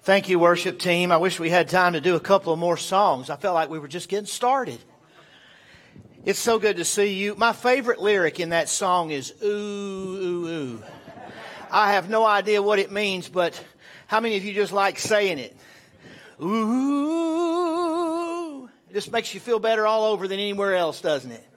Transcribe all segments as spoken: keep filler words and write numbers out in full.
Thank you, worship team. I wish we had time to do a couple of more songs. I felt like we were just getting started. It's so good to see you. My favorite lyric in that song is, ooh, ooh, ooh. I have no idea what it means, but how many of you just like saying it? Ooh. It just makes you feel better all over than anywhere else, doesn't it?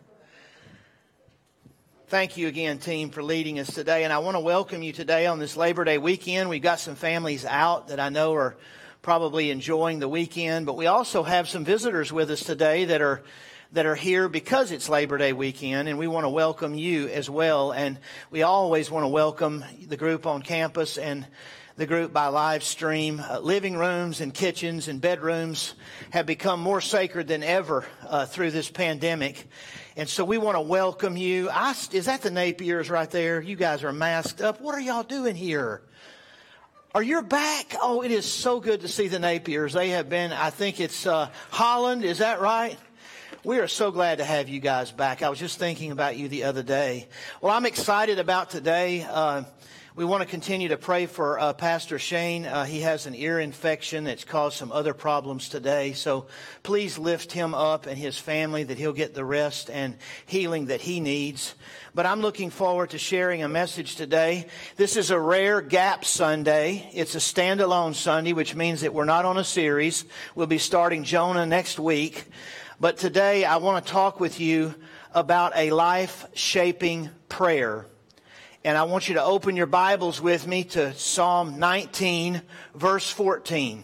Thank you again, team, for leading us today. And I want to welcome you today on this Labor Day weekend. We've got some families out that I know are probably enjoying the weekend. But we also have some visitors with us today that are that are here because it's Labor Day weekend. And we want to welcome you as well. And we always want to welcome the group on campus and the group by live stream. Uh, living rooms and kitchens and bedrooms have become more sacred than ever uh, through this pandemic. And so we want to welcome you. I, is that the Napiers right there? You guys are masked up. What are y'all doing here? Are you back? Oh, it is so good to see the Napiers. They have been, I think it's uh, Holland. Is that right? We are so glad to have you guys back. I was just thinking about you the other day. Well, I'm excited about today. Uh, we want to continue to pray for uh, Pastor Shane. Uh, he has an ear infection that's caused some other problems today. So please lift him up and his family that he'll get the rest and healing that he needs. But I'm looking forward to sharing a message today. This is a rare gap Sunday. It's a standalone Sunday, which means that we're not on a series. We'll be starting Jonah next week. But today I want to talk with you about a life-shaping prayer. And I want you to open your Bibles with me to Psalm nineteen, verse fourteen.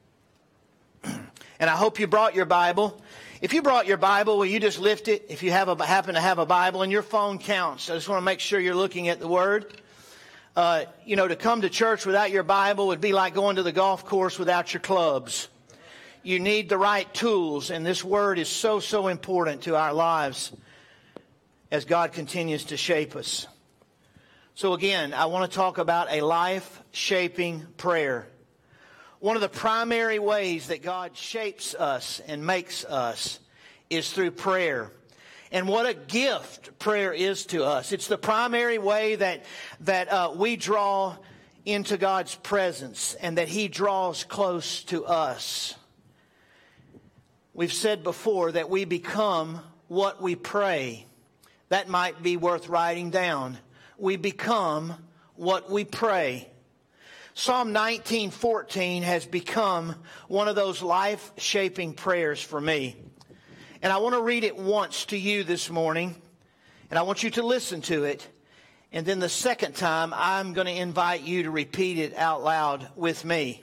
And I hope you brought your Bible. If you brought your Bible, will you just lift it? If you have a, happen to have a Bible, and your phone counts. I just want to make sure you're looking at the Word. Uh, you know, to come to church without your Bible would be like going to the golf course without your clubs. You need the right tools, and this Word is so, so important to our lives as God continues to shape us. So again, I want to talk about a life-shaping prayer. One of the primary ways that God shapes us and makes us is through prayer. And what a gift prayer is to us. It's the primary way that, that uh, we draw into God's presence and that He draws close to us. We've said before that we become what we pray. That might be worth writing down. We become what we pray. Psalm nineteen fourteen has become one of those life-shaping prayers for me. And I want to read it once to you this morning. And I want you to listen to it. And then the second time, I'm going to invite you to repeat it out loud with me.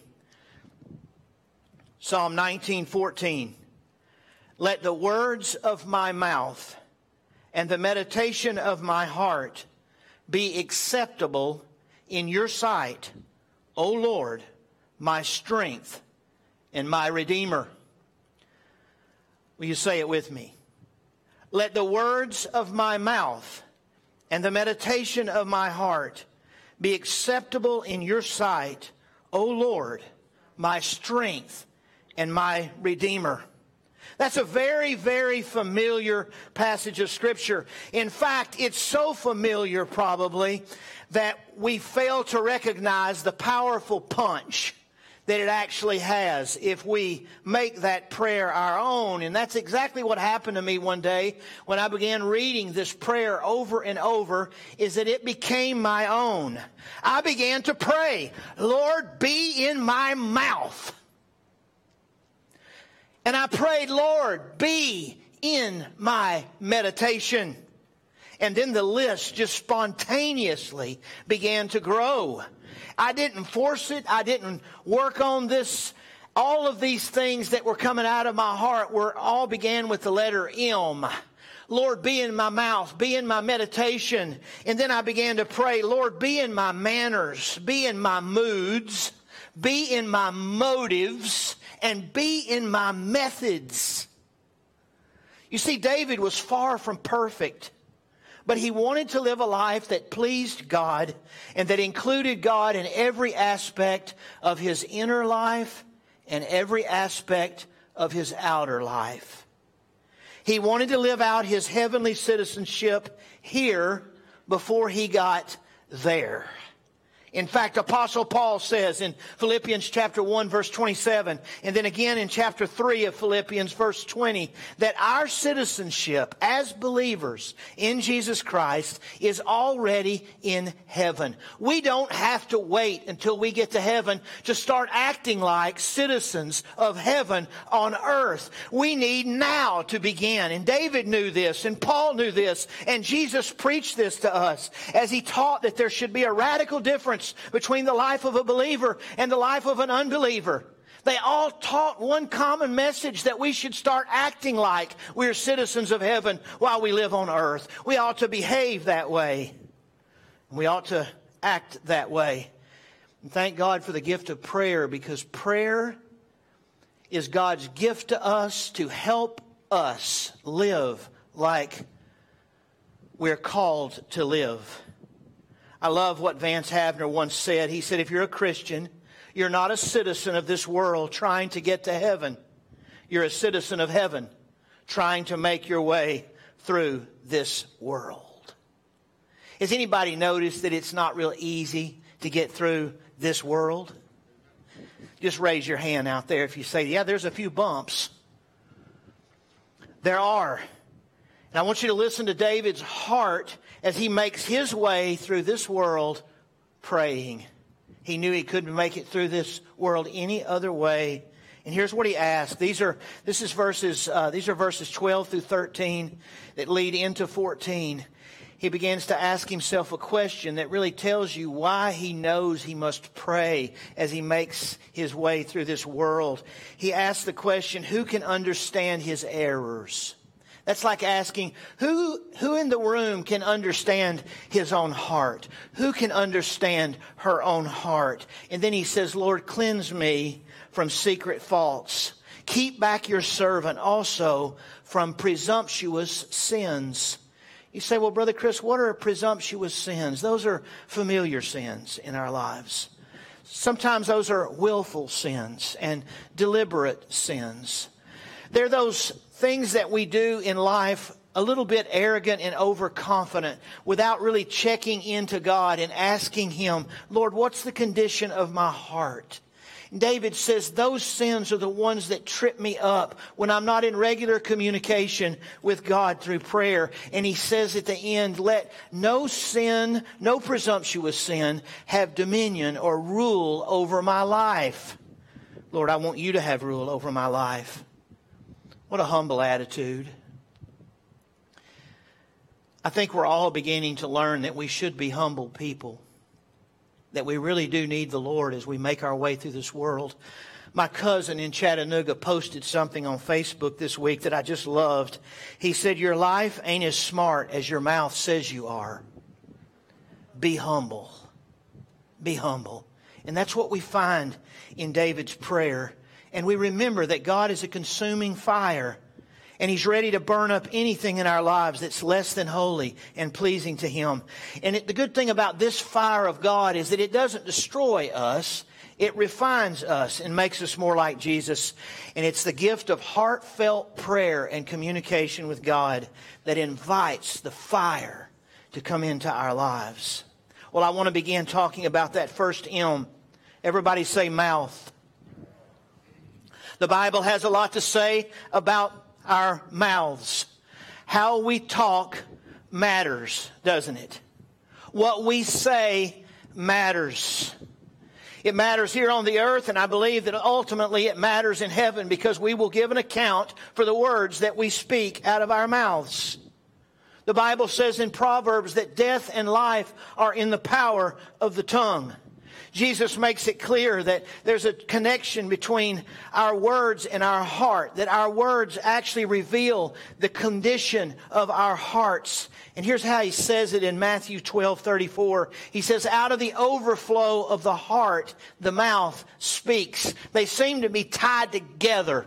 Psalm nineteen fourteen. Let the words of my mouth and the meditation of my heart be acceptable in your sight, O Lord, my strength and my Redeemer. Will you say it with me? Let the words of my mouth and the meditation of my heart be acceptable in your sight, O Lord, my strength and my Redeemer. That's a very, very familiar passage of Scripture. In fact, it's so familiar probably that we fail to recognize the powerful punch that it actually has if we make that prayer our own. And that's exactly what happened to me one day when I began reading this prayer over and over, is that it became my own. I began to pray, Lord, be in my mouth. And I prayed, Lord, be in my meditation. And then the list just spontaneously began to grow. I didn't force it. I didn't work on this. All of these things that were coming out of my heart were all began with the letter M. Lord, be in my mouth, be in my meditation. And then I began to pray, Lord, be in my manners, be in my moods, be in my motives, and be in my methods. You see, David was far from perfect, but he wanted to live a life that pleased God and that included God in every aspect of his inner life and every aspect of his outer life. He wanted to live out his heavenly citizenship here before he got there. In fact, Apostle Paul says in Philippians chapter one, verse twenty-seven, and then again in chapter three of Philippians, verse twenty, that our citizenship as believers in Jesus Christ is already in heaven. We don't have to wait until we get to heaven to start acting like citizens of heaven on earth. We need now to begin. And David knew this, and Paul knew this, and Jesus preached this to us as he taught that there should be a radical difference between the life of a believer and the life of an unbeliever. They all taught one common message, that we should start acting like we're citizens of heaven while we live on earth. We ought to behave that way. We ought to act that way. And thank God for the gift of prayer, because prayer is God's gift to us to help us live like we're called to live. I love what Vance Havner once said. He said, if you're a Christian, you're not a citizen of this world trying to get to heaven. You're a citizen of heaven trying to make your way through this world. Has anybody noticed that it's not real easy to get through this world? Just raise your hand out there if you say, yeah, there's a few bumps. There are. And I want you to listen to David's heart as he makes his way through this world praying. He knew he couldn't make it through this world any other way. And here's what he asked. These are this is verses uh, these are verses twelve through thirteen that lead into fourteen. He begins to ask himself a question that really tells you why he knows he must pray as he makes his way through this world. He asks the question, who can understand his errors? That's like asking, who, who in the room can understand his own heart? Who can understand her own heart? And then he says, Lord, cleanse me from secret faults. Keep back your servant also from presumptuous sins. You say, well, Brother Chris, what are presumptuous sins? Those are familiar sins in our lives. Sometimes those are willful sins and deliberate sins. They're those things that we do in life a little bit arrogant and overconfident without really checking into God and asking Him, Lord, what's the condition of my heart? David says those sins are the ones that trip me up when I'm not in regular communication with God through prayer. And he says at the end, let no sin, no presumptuous sin have dominion or rule over my life. Lord, I want you to have rule over my life. What a humble attitude. I think we're all beginning to learn that we should be humble people. That we really do need the Lord as we make our way through this world. My cousin in Chattanooga posted something on Facebook this week that I just loved. He said, your life ain't as smart as your mouth says you are. Be humble. Be humble. And that's what we find in David's prayer. And we remember that God is a consuming fire. And He's ready to burn up anything in our lives that's less than holy and pleasing to Him. And it, the good thing about this fire of God is that it doesn't destroy us. It refines us and makes us more like Jesus. And it's the gift of heartfelt prayer and communication with God that invites the fire to come into our lives. Well, I want to begin talking about that first M. Everybody say mouth. The Bible has a lot to say about our mouths. How we talk matters, doesn't it? What we say matters. It matters here on the earth, and I believe that ultimately it matters in heaven, because we will give an account for the words that we speak out of our mouths. The Bible says in Proverbs that death and life are in the power of the tongue. Jesus makes it clear that there's a connection between our words and our heart, that our words actually reveal the condition of our hearts. And here's how He says it in Matthew twelve thirty-four. He says, out of the overflow of the heart, the mouth speaks. They seem to be tied together.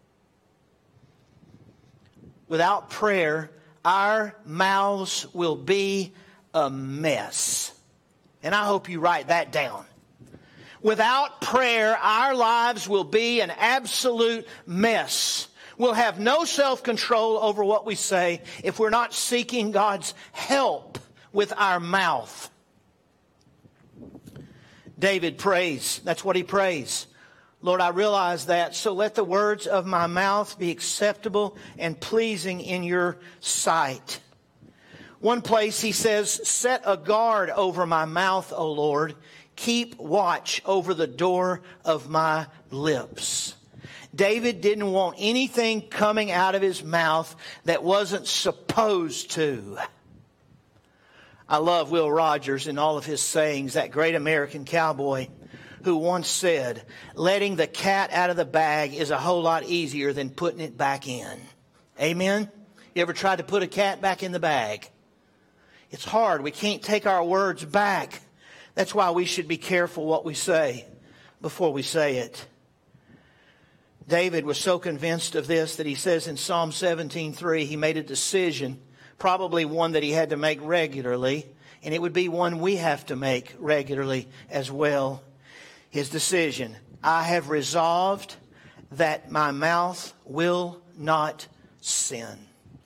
Without prayer, our mouths will be a mess. And I hope you write that down. Without prayer, our lives will be an absolute mess. We'll have no self-control over what we say if we're not seeking God's help with our mouth. David prays. That's what he prays. Lord, I realize that, so let the words of my mouth be acceptable and pleasing in your sight. One place he says, set a guard over my mouth, O Lord. Keep watch over the door of my lips. David didn't want anything coming out of his mouth that wasn't supposed to. I love Will Rogers and all of his sayings, that great American cowboy who once said, letting the cat out of the bag is a whole lot easier than putting it back in. Amen? You ever tried to put a cat back in the bag? It's hard. We can't take our words back. That's why we should be careful what we say before we say it. David was so convinced of this that he says in Psalm seventeen three, he made a decision, probably one that he had to make regularly, and it would be one we have to make regularly as well. His decision, I have resolved that my mouth will not sin.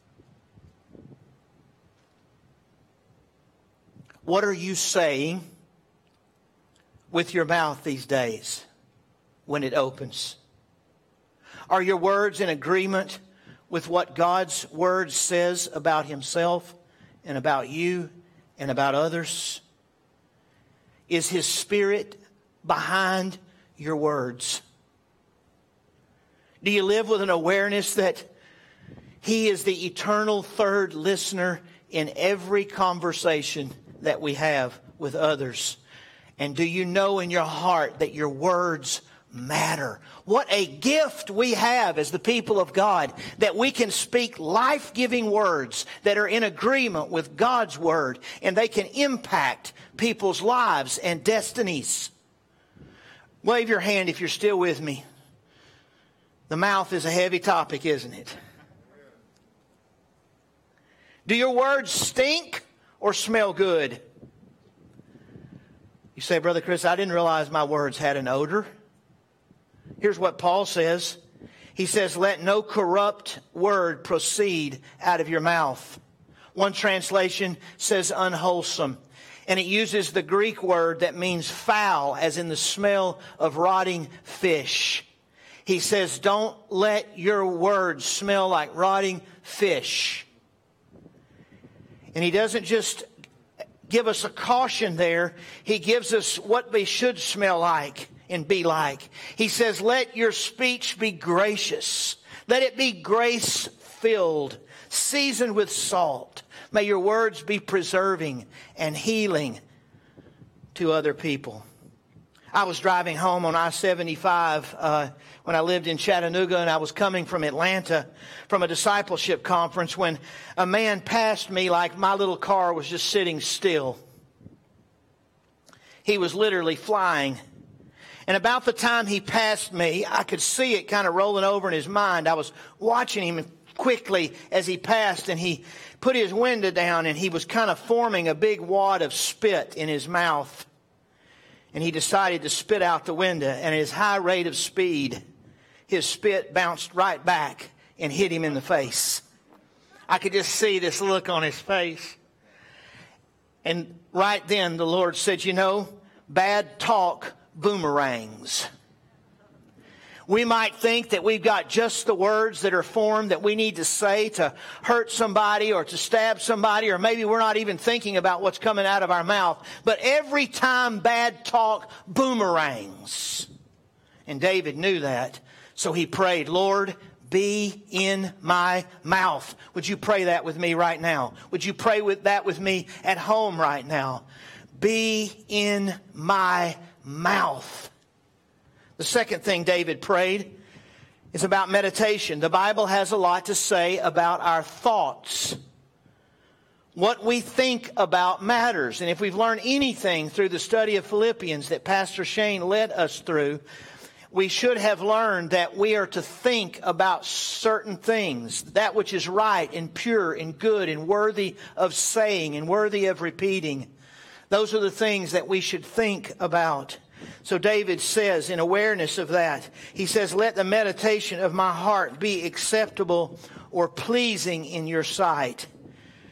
What are you saying with your mouth these days when it opens? Are your words in agreement with what God's Word says about Himself and about you and about others? Is His Spirit behind your words? Do you live with an awareness that He is the eternal third listener in every conversation that we have with others? And do you know in your heart that your words matter? What a gift we have as the people of God, that we can speak life-giving words that are in agreement with God's Word, and they can impact people's lives and destinies. Wave your hand if you're still with me. The mouth is a heavy topic, isn't it? Do your words stink or smell good? You say, Brother Chris, I didn't realize my words had an odor. Here's what Paul says. He says, let no corrupt word proceed out of your mouth. One translation says unwholesome. And it uses the Greek word that means foul, as in the smell of rotting fish. He says, don't let your words smell like rotting fish. And he doesn't just give us a caution there. He gives us what we should smell like and be like. He says, let your speech be gracious. Let it be grace-filled, seasoned with salt. May your words be preserving and healing to other people. I was driving home on I seventy-five uh, when I lived in Chattanooga, and I was coming from Atlanta from a discipleship conference when a man passed me like my little car was just sitting still. He was literally flying. And about the time he passed me, I could see it kind of rolling over in his mind. I was watching him quickly as he passed, and he put his window down, and he was kind of forming a big wad of spit in his mouth. And he decided to spit out the window, and at his high rate of speed, his spit bounced right back and hit him in the face. I could just see this look on his face. And right then the Lord said, you know, bad talk boomerangs. We might think that we've got just the words that are formed that we need to say to hurt somebody or to stab somebody, or maybe we're not even thinking about what's coming out of our mouth. But every time bad talk boomerangs. And David knew that. So he prayed, Lord, be in my mouth. Would you pray that with me right now? Would you pray with that with me at home right now? Be in my mouth. The second thing David prayed is about meditation. The Bible has a lot to say about our thoughts. What we think about matters. And if we've learned anything through the study of Philippians that Pastor Shane led us through, we should have learned that we are to think about certain things, that which is right and pure and good and worthy of saying and worthy of repeating. Those are the things that we should think about. So David says, in awareness of that, he says, let the meditation of my heart be acceptable or pleasing in your sight.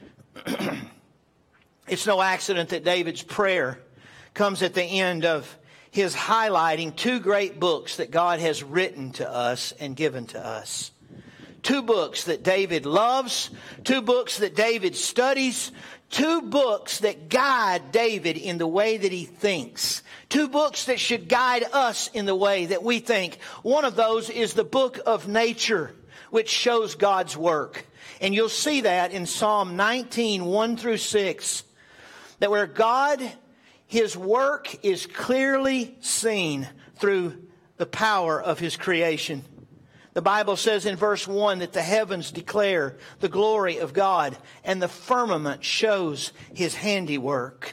It's no accident that David's prayer comes at the end of he is highlighting two great books that God has written to us and given to us. Two books that David loves, two books that David studies, two books that guide David in the way that he thinks. Two books that should guide us in the way that we think. One of those is the book of nature, which shows God's work. And you'll see that in Psalm nineteen, one through six, that where God, His work is clearly seen through the power of His creation. The Bible says in verse one that the heavens declare the glory of God and the firmament shows His handiwork.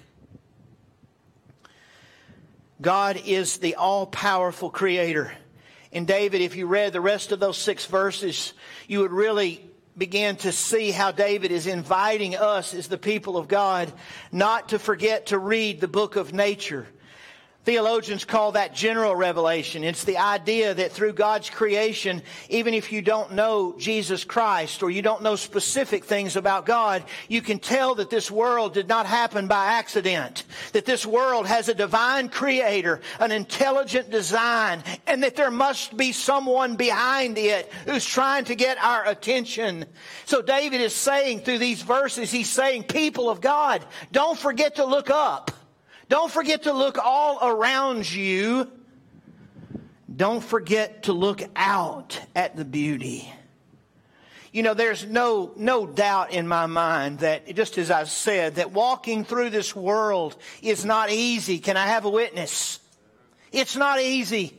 God is the all-powerful creator. And David, if you read the rest of those six verses, you would really begin to see how David is inviting us as the people of God not to forget to read the book of nature. Theologians call that general revelation. It's the idea that through God's creation, even if you don't know Jesus Christ or you don't know specific things about God, you can tell that this world did not happen by accident. That this world has a divine creator, an intelligent design, and that there must be someone behind it who's trying to get our attention. So David is saying through these verses, he's saying, people of God, don't forget to look up. Don't forget to look all around you. Don't forget to look out at the beauty. You know, there's no, no doubt in my mind that, just as I said, that walking through this world is not easy. Can I have a witness? It's not easy.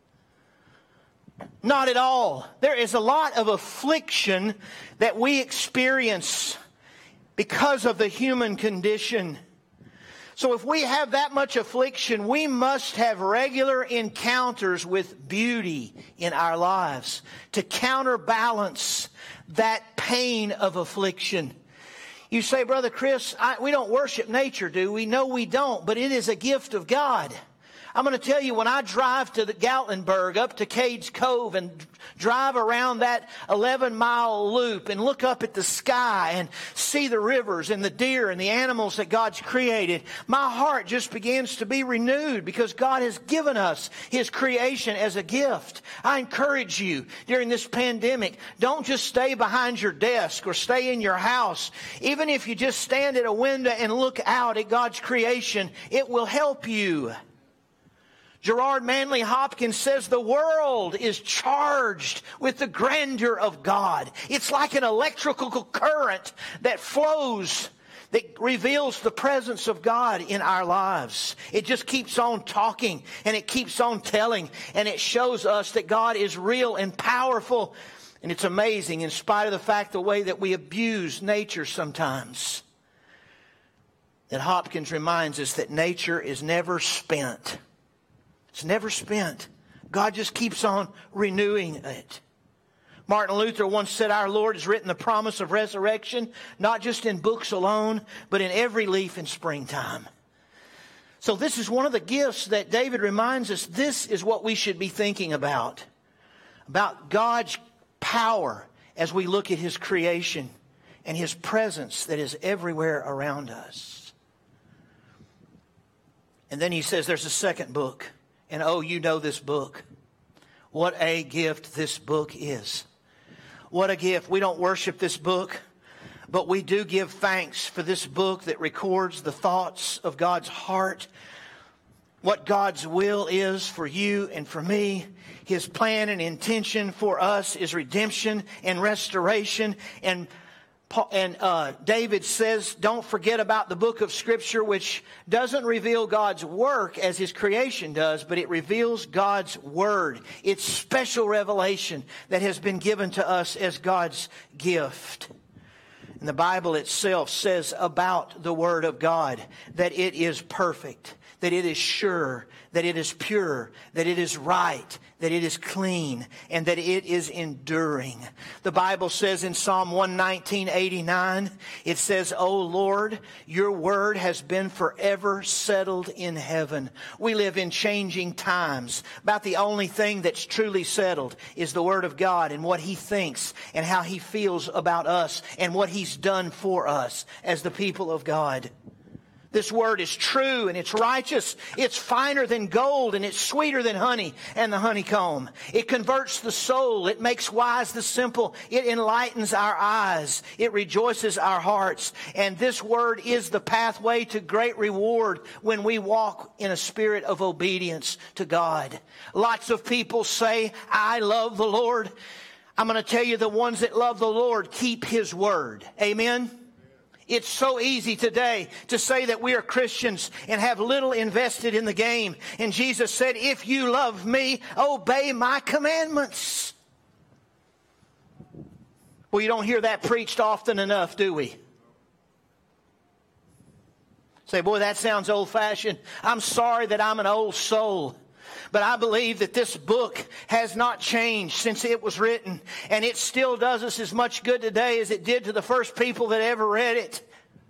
Not at all. There is a lot of affliction that we experience because of the human condition. So if we have that much affliction, we must have regular encounters with beauty in our lives to counterbalance that pain of affliction. You say, Brother Chris, I, we don't worship nature, do we? No, we don't, but it is a gift of God. I'm going to tell you, when I drive to the Gatlinburg, up to Cades Cove, and drive around that eleven mile loop and look up at the sky and see the rivers and the deer and the animals that God's created, my heart just begins to be renewed because God has given us His creation as a gift. I encourage you during this pandemic, don't just stay behind your desk or stay in your house. Even if you just stand at a window and look out at God's creation, it will help you. Gerard Manley Hopkins says the world is charged with the grandeur of God. It's like an electrical current that flows, that reveals the presence of God in our lives. It just keeps on talking and it keeps on telling, and it shows us that God is real and powerful. And it's amazing, in spite of the fact the way that we abuse nature sometimes, that Hopkins reminds us that nature is never spent. It's never spent. God just keeps on renewing it. Martin Luther once said, our Lord has written the promise of resurrection, not just in books alone, but in every leaf in springtime. So this is one of the gifts that David reminds us. This is what we should be thinking about. About God's power as we look at His creation and His presence that is everywhere around us. And then he says there's a second book. And oh, you know this book. What a gift this book is. What a gift. We don't worship this book, but we do give thanks for this book that records the thoughts of God's heart, what God's will is for you and for me. His plan and intention for us is redemption and restoration. And And uh, David says, don't forget about the book of Scripture, which doesn't reveal God's work as His creation does, but it reveals God's Word. It's special revelation that has been given to us as God's gift. And the Bible itself says about the Word of God that it is perfect, that it is sure, that it is pure, that it is right, that it is clean, and that it is enduring. The Bible says in Psalm one nineteen, eighty-nine, it says, O Lord, your word has been forever settled in heaven. We live in changing times. About the only thing that's truly settled is the Word of God and what He thinks and how He feels about us and what He's done for us as the people of God. This word is true and it's righteous. It's finer than gold and it's sweeter than honey and the honeycomb. It converts the soul. It makes wise the simple. It enlightens our eyes. It rejoices our hearts. And this word is the pathway to great reward when we walk in a spirit of obedience to God. Lots of people say, I love the Lord. I'm going to tell you, the ones that love the Lord keep His word. Amen? It's so easy today to say that we are Christians and have little invested in the game. And Jesus said, if you love me, obey my commandments. Well, you don't hear that preached often enough, do we? Say, boy, that sounds old-fashioned. I'm sorry that I'm an old soul. But I believe that this book has not changed since it was written. And it still does us as much good today as it did to the first people that ever read it.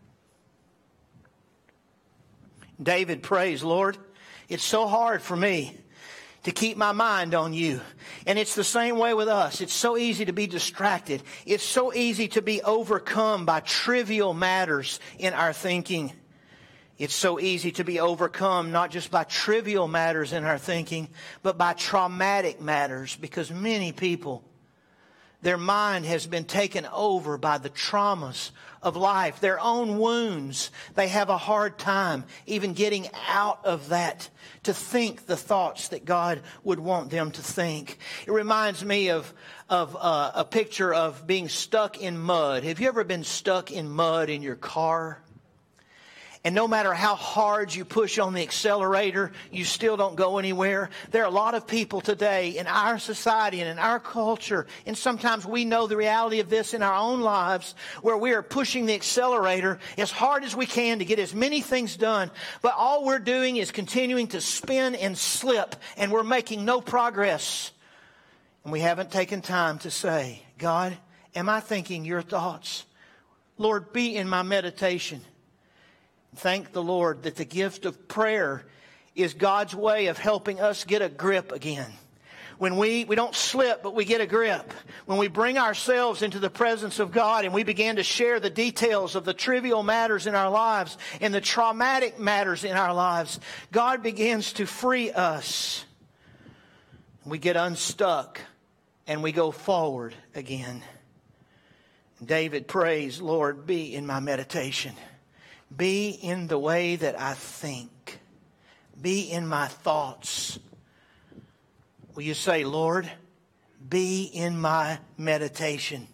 David prays, Lord, it's so hard for me to keep my mind on you. And it's the same way with us. It's so easy to be distracted. It's so easy to be overcome by trivial matters in our thinking. It's so easy to be overcome not just by trivial matters in our thinking, but by traumatic matters, because many people, their mind has been taken over by the traumas of life, their own wounds. They have a hard time even getting out of that to think the thoughts that God would want them to think. It reminds me of, of uh, a picture of being stuck in mud. Have you ever been stuck in mud in your car? And no matter how hard you push on the accelerator, you still don't go anywhere. There are a lot of people today in our society and in our culture, and sometimes we know the reality of this in our own lives, where we are pushing the accelerator as hard as we can to get as many things done. But all we're doing is continuing to spin and slip, and we're making no progress. And we haven't taken time to say, God, am I thinking your thoughts? Lord, be in my meditation. Thank the Lord that the gift of prayer is God's way of helping us get a grip again. When we, we don't slip, but we get a grip. When we bring ourselves into the presence of God and we begin to share the details of the trivial matters in our lives and the traumatic matters in our lives, God begins to free us. We get unstuck and we go forward again. David prays, Lord, be in my meditation. Be in the way that I think. Be in my thoughts. Will you say, Lord, be in my meditation?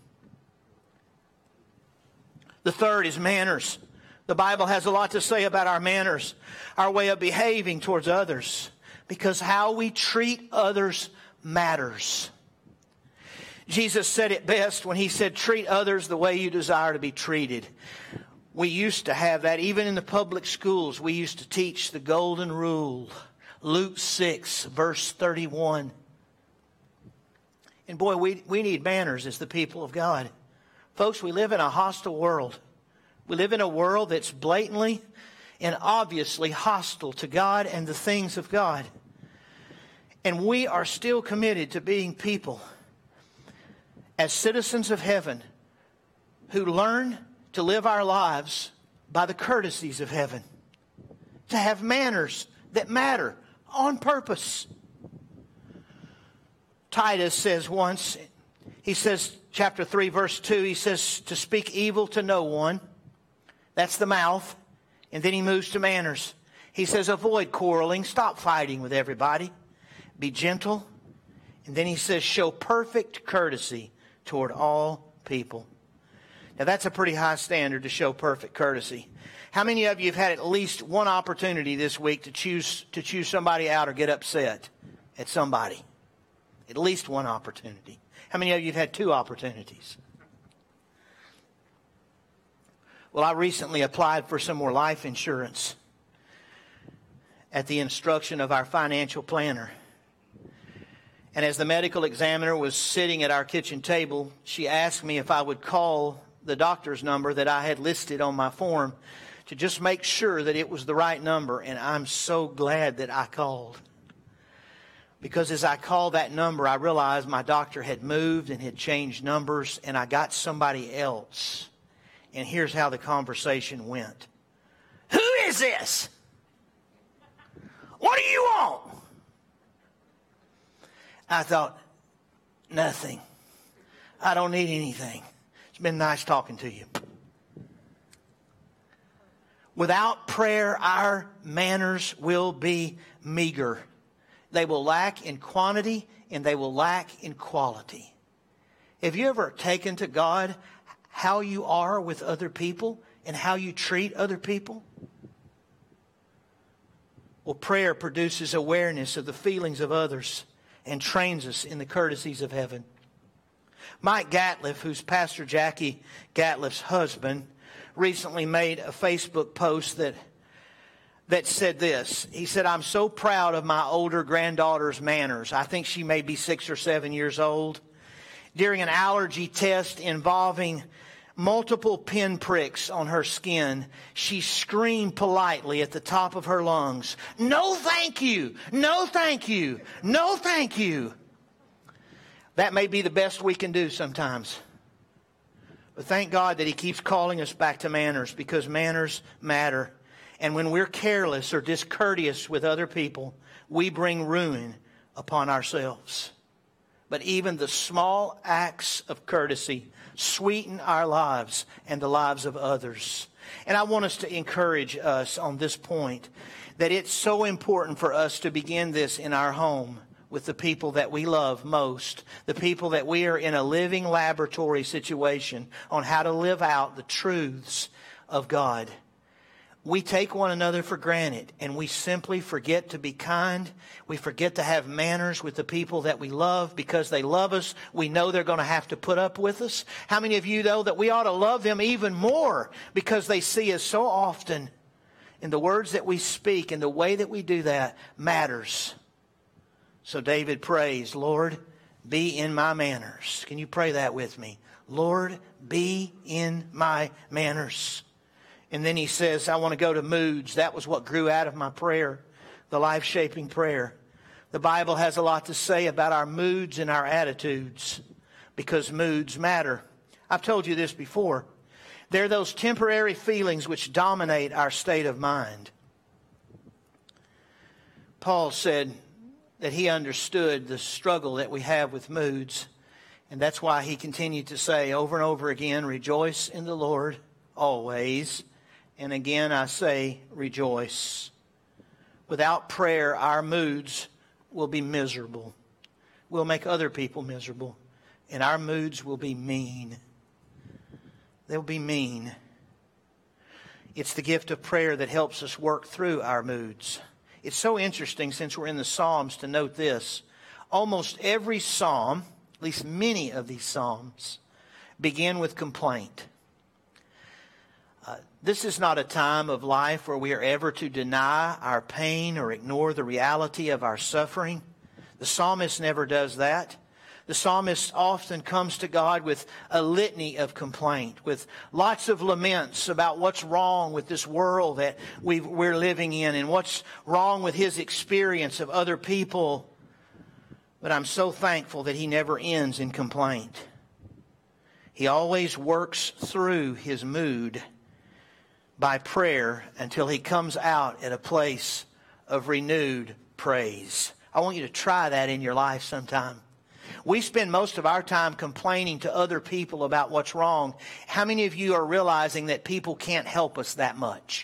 The third is manners. The Bible has a lot to say about our manners, our way of behaving towards others, because how we treat others matters. Jesus said it best when He said, treat others the way you desire to be treated. We used to have that. Even in the public schools, we used to teach the golden rule. Luke six, verse thirty-one. And boy, we, we need manners as the people of God. Folks, we live in a hostile world. We live in a world that's blatantly and obviously hostile to God and the things of God. And we are still committed to being people as citizens of heaven who learn to live our lives by the courtesies of heaven. To have manners that matter on purpose. Titus says once, he says, chapter three, verse two, he says, to speak evil to no one. That's the mouth. And then he moves to manners. He says, avoid quarreling. Stop fighting with everybody. Be gentle. And then he says, show perfect courtesy toward all people. Now, that's a pretty high standard to show perfect courtesy. How many of you have had at least one opportunity this week to choose to choose somebody out or get upset at somebody? At least one opportunity. How many of you have had two opportunities? Well, I recently applied for some more life insurance at the instruction of our financial planner. And as the medical examiner was sitting at our kitchen table, she asked me if I would call the doctor's number that I had listed on my form to just make sure that it was the right number. And I'm so glad that I called. Because as I called that number, I realized my doctor had moved and had changed numbers, and I got somebody else. And here's how the conversation went. Who is this? What do you want? I thought, nothing. I don't need anything. It's been nice talking to you. Without prayer, our manners will be meager. They will lack in quantity and they will lack in quality. Have you ever taken to God how you are with other people and how you treat other people? Well, prayer produces awareness of the feelings of others and trains us in the courtesies of heaven. Mike Gatliff, who's Pastor Jackie Gatliff's husband, recently made a Facebook post that that said this. He said, I'm so proud of my older granddaughter's manners. I think she may be six or seven years old. During an allergy test involving multiple pinpricks on her skin, she screamed politely at the top of her lungs, "No, thank you. No, thank you. No, thank you." That may be the best we can do sometimes. But thank God that He keeps calling us back to manners, because manners matter. And when we're careless or discourteous with other people, we bring ruin upon ourselves. But even the small acts of courtesy sweeten our lives and the lives of others. And I want us to encourage us on this point, that it's so important for us to begin this in our home with the people that we love most, the people that we are in a living laboratory situation on how to live out the truths of God. We take one another for granted, and we simply forget to be kind. We forget to have manners with the people that we love because they love us. We know they're going to have to put up with us. How many of you know that we ought to love them even more because they see us so often? And the words that we speak and the way that we do that matters. So David prays, Lord, be in my manners. Can you pray that with me? Lord, be in my manners. And then he says, I want to go to moods. That was what grew out of my prayer, the life-shaping prayer. The Bible has a lot to say about our moods and our attitudes, because moods matter. I've told you this before. They're those temporary feelings which dominate our state of mind. Paul said that he understood the struggle that we have with moods. And that's why he continued to say over and over again, rejoice in the Lord always. And again, I say, rejoice. Without prayer, our moods will be miserable. We'll make other people miserable. And our moods will be mean. They'll be mean. It's the gift of prayer that helps us work through our moods. It's so interesting, since we're in the Psalms, to note this. Almost every psalm, at least many of these psalms, begin with complaint. Uh, this is not a time of life where we are ever to deny our pain or ignore the reality of our suffering. The psalmist never does that. The psalmist often comes to God with a litany of complaint, with lots of laments about what's wrong with this world that we've, we're living in and what's wrong with his experience of other people. But I'm so thankful that he never ends in complaint. He always works through his mood by prayer until he comes out at a place of renewed praise. I want you to try that in your life sometime. We spend most of our time complaining to other people about what's wrong. How many of you are realizing that people can't help us that much?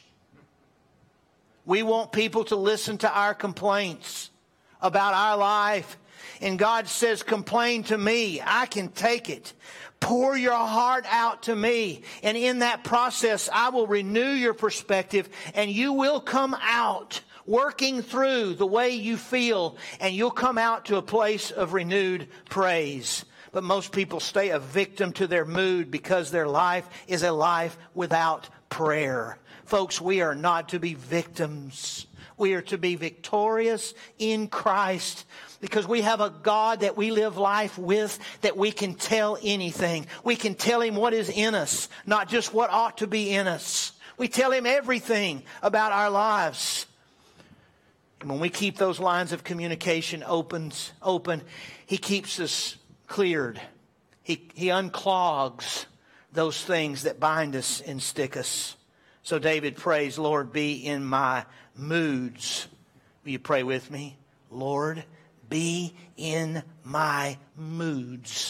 We want people to listen to our complaints about our life. And God says, complain to me. I can take it. Pour your heart out to me. And in that process, I will renew your perspective, and you will come out working through the way you feel, and you'll come out to a place of renewed praise. But most people stay a victim to their mood because their life is a life without prayer. Folks, we are not to be victims. We are to be victorious in Christ, because we have a God that we live life with, that we can tell anything. We can tell Him what is in us, not just what ought to be in us. We tell Him everything about our lives. And when we keep those lines of communication open, open, He keeps us cleared. He, he unclogs those things that bind us and stick us. So David prays, Lord, be in my moods. Will you pray with me? Lord, be in my moods.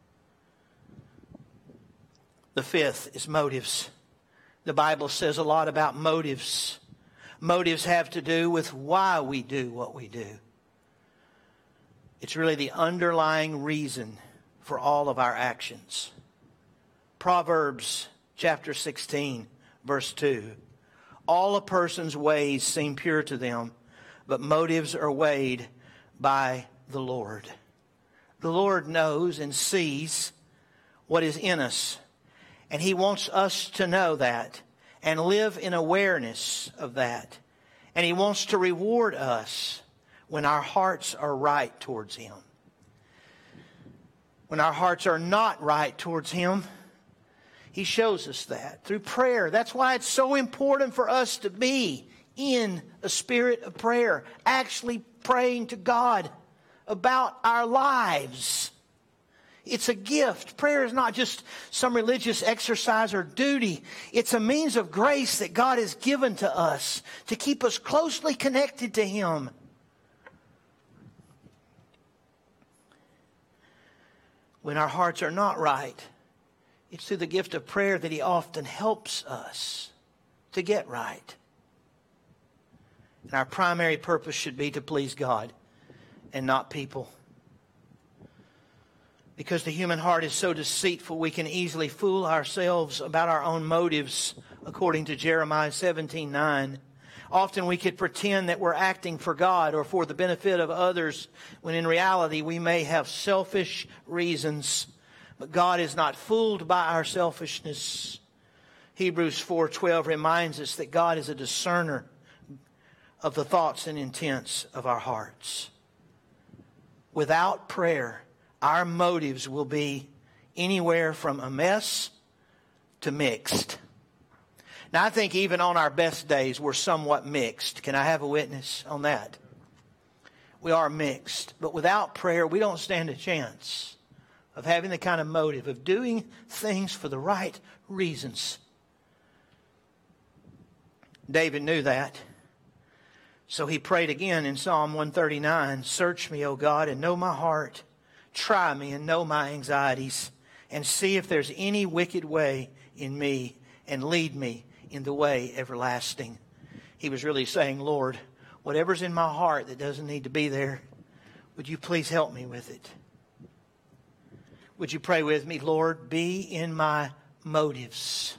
The fifth is motives. The Bible says a lot about motives. Motives have to do with why we do what we do. It's really the underlying reason for all of our actions. Proverbs chapter sixteen, verse two. All a person's ways seem pure to them, but motives are weighed by the Lord. The Lord knows and sees what is in us, and He wants us to know that and live in awareness of that. And He wants to reward us when our hearts are right towards Him. When our hearts are not right towards Him, He shows us that through prayer. That's why it's so important for us to be in a spirit of prayer, actually praying to God about our lives. It's a gift. Prayer is not just some religious exercise or duty. It's a means of grace that God has given to us to keep us closely connected to Him. When our hearts are not right, it's through the gift of prayer that He often helps us to get right. And our primary purpose should be to please God and not people. Because the human heart is so deceitful, we can easily fool ourselves about our own motives, according to Jeremiah seventeen nine. Often we could pretend that we're acting for God or for the benefit of others, when in reality we may have selfish reasons. But God is not fooled by our selfishness. Hebrews four twelve reminds us that God is a discerner of the thoughts and intents of our hearts. Without prayer, our motives will be anywhere from a mess to mixed. Now, I think even on our best days, we're somewhat mixed. Can I have a witness on that? We are mixed. But without prayer, we don't stand a chance of having the kind of motive of doing things for the right reasons. David knew that. So he prayed again in Psalm one thirty-nine, "Search me, O God, and know my heart. Try me and know my anxieties, and see if there's any wicked way in me, and lead me in the way everlasting." He was really saying, Lord, whatever's in my heart that doesn't need to be there, would you please help me with it? Would you pray with me? Lord, be in my motives.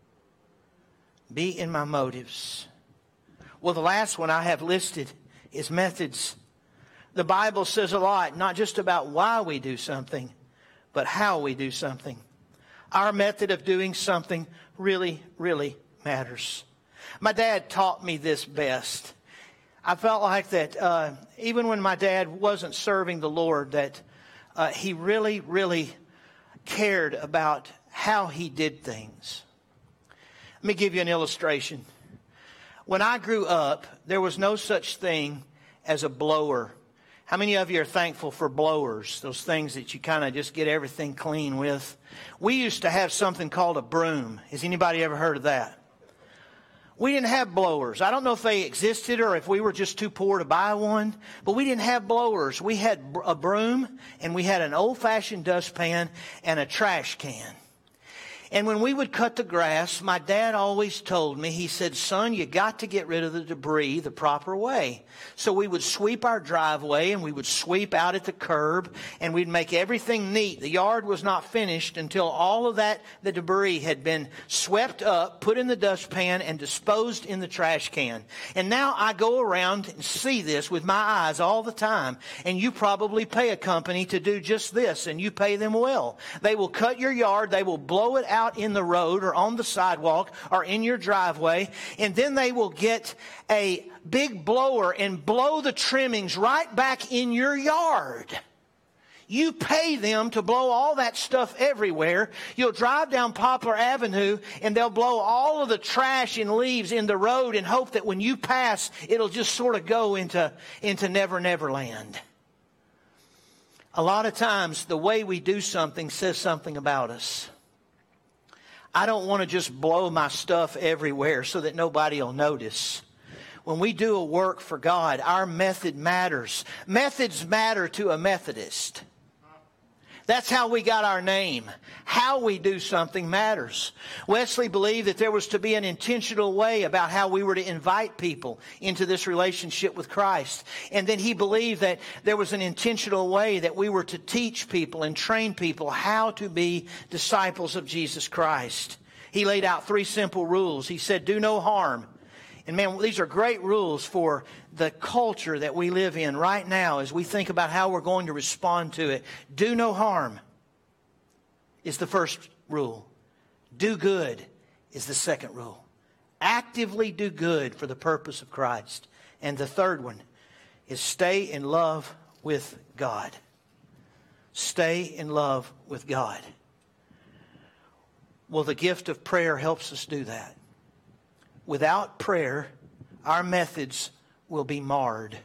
Be in my motives. Well, the last one I have listed is methods. The Bible says a lot, not just about why we do something, but how we do something. Our method of doing something really, really matters. My dad taught me this best. I felt like that uh, even when my dad wasn't serving the Lord, that uh, he really, really cared about how he did things. Let me give you an illustration. When I grew up, there was no such thing as a blower. How many of you are thankful for blowers? Those things that you kind of just get everything clean with. We used to have something called a broom. Has anybody ever heard of that? We didn't have blowers. I don't know if they existed or if we were just too poor to buy one, but we didn't have blowers. We had a broom, and we had an old-fashioned dustpan and a trash can. And when we would cut the grass, my dad always told me, he said, son, you got to get rid of the debris the proper way. So we would sweep our driveway, and we would sweep out at the curb, and we'd make everything neat. The yard was not finished until all of that, the debris had been swept up, put in the dustpan, and disposed in the trash can. And now I go around and see this with my eyes all the time. And you probably pay a company to do just this, and you pay them well. They will cut your yard, they will blow it out in the road or on the sidewalk or in your driveway, and then they will get a big blower and blow the trimmings right back in your yard. You pay them to blow all that stuff everywhere. You'll drive down Poplar Avenue and they'll blow all of the trash and leaves in the road and hope that when you pass, it'll just sort of go into, into Never Never Land. A lot of times the way we do something says something about us. I don't want to just blow my stuff everywhere so that nobody will notice. When we do a work for God, our method matters. Methods matter to a Methodist. That's how we got our name. How we do something matters. Wesley believed that there was to be an intentional way about how we were to invite people into this relationship with Christ. And then he believed that there was an intentional way that we were to teach people and train people how to be disciples of Jesus Christ. He laid out three simple rules. He said, do no harm. And man, these are great rules for the culture that we live in right now as we think about how we're going to respond to it. Do no harm is the first rule. Do good is the second rule. Actively do good for the purpose of Christ. And the third one is stay in love with God. Stay in love with God. Well, the gift of prayer helps us do that. Without prayer, our methods will be marred.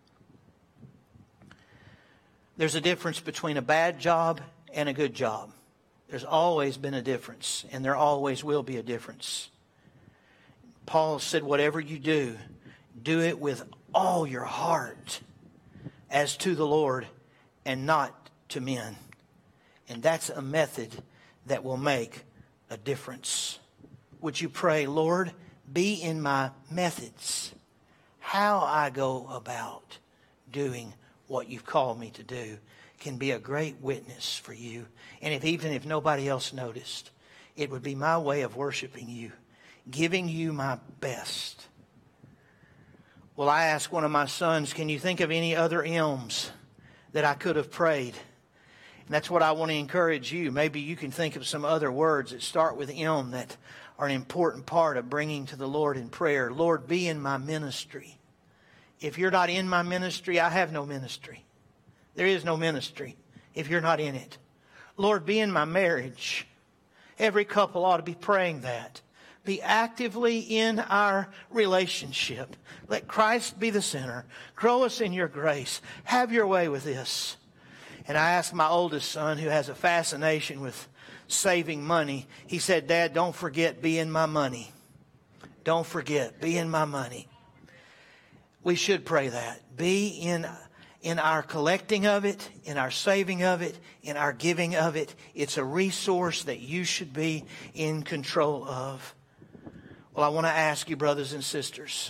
There's a difference between a bad job and a good job. There's always been a difference, and there always will be a difference. Paul said, whatever you do, do it with all your heart as to the Lord and not to men. And that's a method that will make a difference. Would you pray, Lord, be in my methods, how I go about doing what you've called me to do can be a great witness for you. And if even if nobody else noticed, it would be my way of worshiping you, giving you my best. Well, I asked one of my sons, can you think of any other hymns that I could have prayed? And that's what I want to encourage you. Maybe you can think of some other words that start with M that are an important part of bringing to the Lord in prayer. Lord, be in my ministry. If you're not in my ministry, I have no ministry. There is no ministry if you're not in it. Lord, be in my marriage. Every couple ought to be praying that. Be actively in our relationship. Let Christ be the center. Grow us in your grace. Have your way with this. And I asked my oldest son, who has a fascination with saving money, he said, Dad, don't forget, be in my money. Don't forget, be in my money. We should pray that. Be in, in our collecting of it, in our saving of it, in our giving of it. It's a resource that you should be in control of. Well, I want to ask you, brothers and sisters,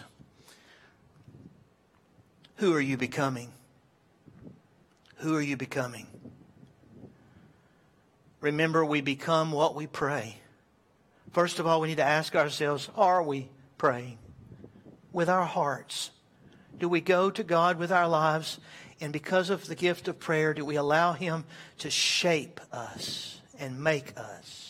who are you becoming? Who are you becoming? Remember, we become what we pray. First of all, we need to ask ourselves, are we praying with our hearts? Do we go to God with our lives? And because of the gift of prayer, do we allow Him to shape us and make us?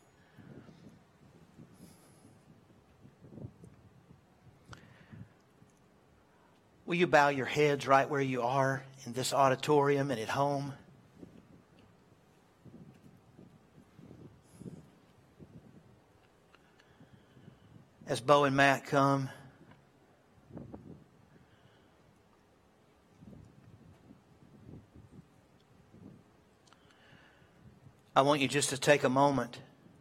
Will you bow your heads right where you are in this auditorium and at home? As Bo and Matt come, I want you just to take a moment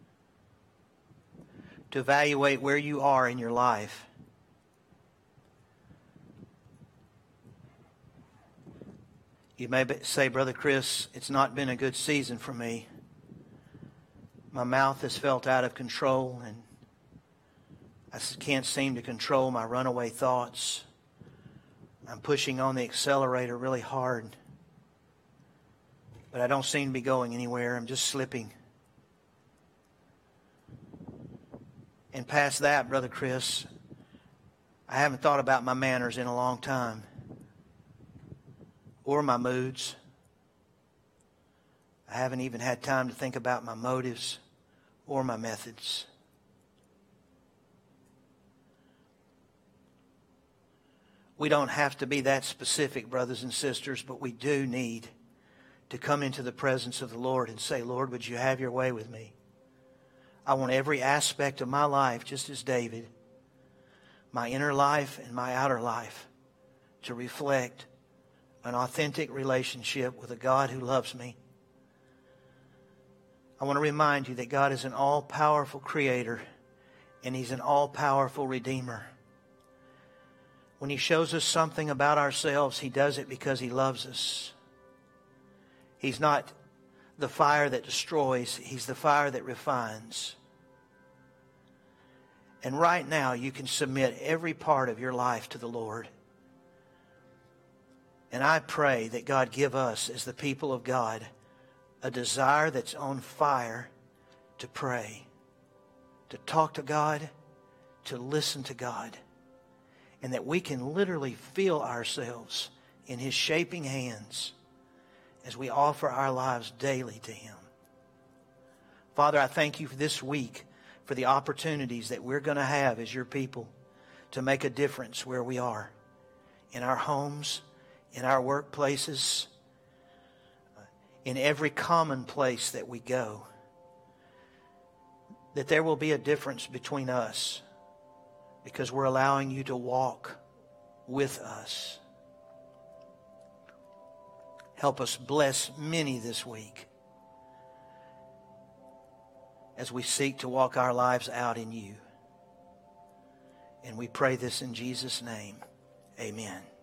to evaluate where you are in your life. You may say, Brother Chris, it's not been a good season for me. My mouth has felt out of control, and I can't seem to control my runaway thoughts. I'm pushing on the accelerator really hard, but I don't seem to be going anywhere. I'm just slipping. And past that, Brother Chris, I haven't thought about my manners in a long time, or my moods. I haven't even had time to think about my motives or my methods. We don't have to be that specific, brothers and sisters, but we do need to come into the presence of the Lord and say, Lord, would you have your way with me? I want every aspect of my life, just as David, my inner life and my outer life, to reflect an authentic relationship with a God who loves me. I want to remind you that God is an all-powerful creator and He's an all-powerful redeemer. When He shows us something about ourselves, He does it because He loves us. He's not the fire that destroys. He's the fire that refines. And right now, you can submit every part of your life to the Lord. And I pray that God give us, as the people of God, a desire that's on fire to pray, to talk to God, to listen to God, and that we can literally feel ourselves in His shaping hands as we offer our lives daily to Him. Father, I thank You for this week, for the opportunities that we're going to have as Your people to make a difference where we are, in our homes, in our workplaces, in every common place that we go. That there will be a difference between us because we're allowing You to walk with us. Help us bless many this week as we seek to walk our lives out in You. And we pray this in Jesus' name. Amen.